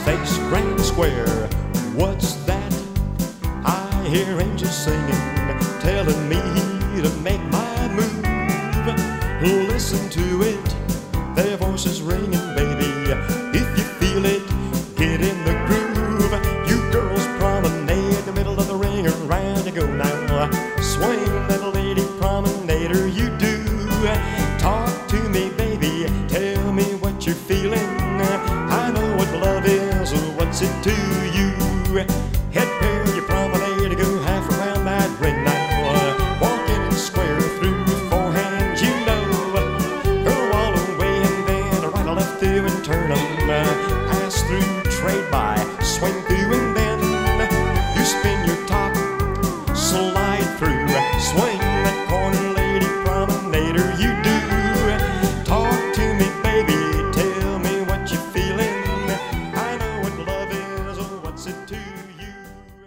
Space Grand Square. What's that? I hear angels singing, telling me to make my move. Listen to it